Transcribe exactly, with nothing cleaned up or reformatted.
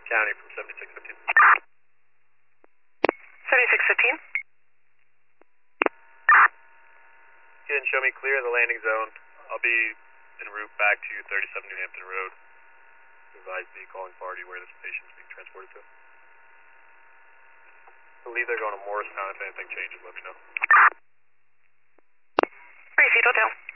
County from seventy-six fifteen. seventy-six fifteen. Can show me clear of the landing zone. I'll be en route back to thirty-seven New Hampton Road. Advise the calling party where this patient's being transported to. I believe they're going to Morristown. If anything changes, let me know. Received, hotel.